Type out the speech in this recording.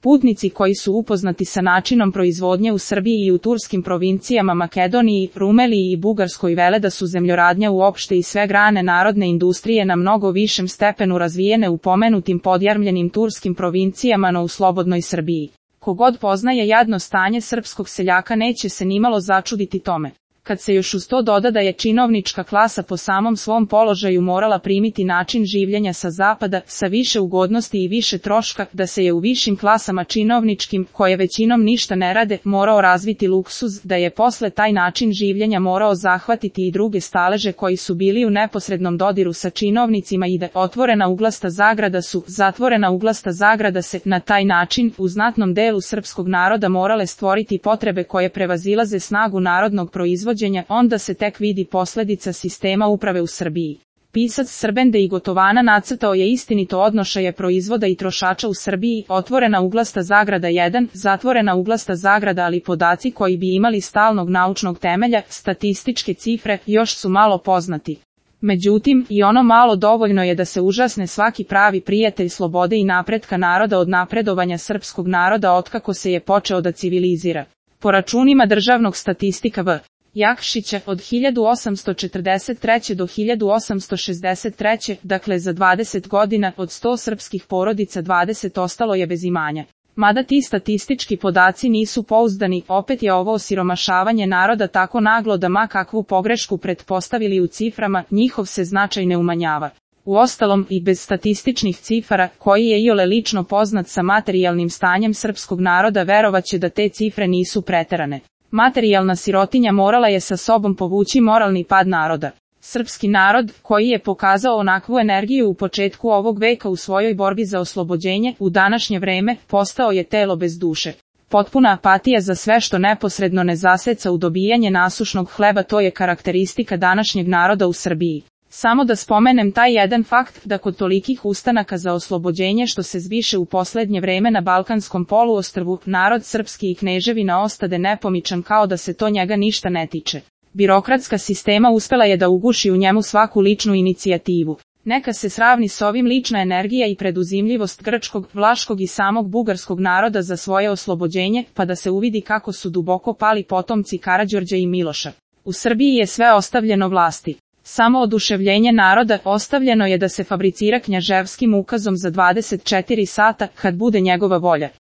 Putnici koji su upoznati sa načinom proizvodnje u Srbiji i u turskim provincijama Makedoniji, Rumeliji i Bugarskoj vele da su zemljoradnja uopšte i sve grane narodne industrije na mnogo višem stepenu razvijene u pomenutim podjarmljenim turskim provincijama no u slobodnoj Srbiji. Kogod poznaje jadno stanje srpskog seljaka neće se nimalo začuditi tome. Kad se još uz to doda da je činovnička klasa po samom svom položaju morala primiti način življenja sa zapada, sa više ugodnosti i više troška, da se je u višim klasama činovničkim, koje većinom ništa ne rade, morao razviti luksuz, da je posle taj način življenja morao zahvatiti i druge staleže koji su bili u neposrednom dodiru sa činovnicima i da otvorena uglasta zagrada su, zatvorena uglasta zagrada se, na taj način, u znatnom delu srpskog naroda morale stvoriti potrebe koje prevazilaze snagu narodnog proizvođenja, onda se tek vidi posledica sistema uprave u Srbiji. Pisac Srbende i Gotovana nacrtao je istinito odnošaje proizvoda i trošača u Srbiji, otvorena uglasta zagrada 1, zatvorena uglasta zagrada, ali podaci koji bi imali stalnog naučnog temelja, statističke cifre, još su malo poznati. Međutim, i ono malo dovoljno je da se užasne svaki pravi prijatelj slobode i napretka naroda od napredovanja srpskog naroda otkako se je počeo da civilizira. Po računima državnog statistika V. Jakšića, od 1843. do 1863. dakle za 20 godina, od 100 srpskih porodica 20 ostalo je bez imanja. Mada ti statistički podaci nisu pouzdani, opet je ovo osiromašavanje naroda tako naglo da ma kakvu pogrešku pretpostavili u ciframa, njihov se značaj ne umanjava. Uostalom, i bez statističnih cifara, koji je iole lično poznat sa materijalnim stanjem srpskog naroda, verovaće da te cifre nisu preterane. Materijalna sirotinja morala je sa sobom povući moralni pad naroda. Srpski narod, koji je pokazao onakvu energiju u početku ovog veka u svojoj borbi za oslobođenje, u današnje vreme, postao je telo bez duše. Potpuna apatija za sve što neposredno ne zaseca u dobijanje nasušnog hleba, to je karakteristika današnjeg naroda u Srbiji. Samo da spomenem taj jedan fakt, da kod tolikih ustanaka za oslobođenje što se zviše u poslednje vreme na Balkanskom poluostrvu, narod srpski i kneževina ostade nepomičan kao da se to njega ništa ne tiče. Birokratska sistema uspela je da uguši u njemu svaku ličnu inicijativu. Neka se sravni s ovim lična energija i preduzimljivost grčkog, vlaškog i samog bugarskog naroda za svoje oslobođenje, pa da se uvidi kako su duboko pali potomci Karađorđa i Miloša. U Srbiji je sve ostavljeno vlasti. Samo oduševljenje naroda ostavljeno je da se fabricira knjaževskim ukazom za 24 sata, kad bude njegova volja.